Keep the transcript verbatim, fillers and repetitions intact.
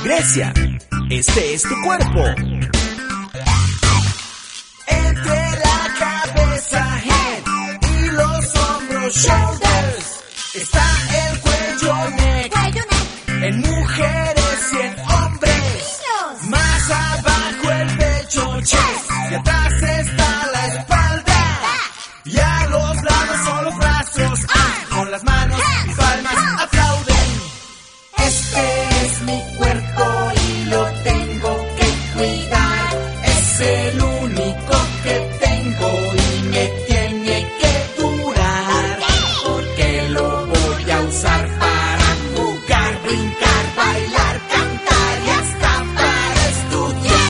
Grecia, este es tu cuerpo. Entre la cabeza, head, y los hombros, shoulders, está el cuello, neck, Cuello, neck. en mujeres y en hombres. Niños. Más abajo el pecho, chest, y atrás está la espalda. Y a los lados son los brazos, ah, con las manos y palmas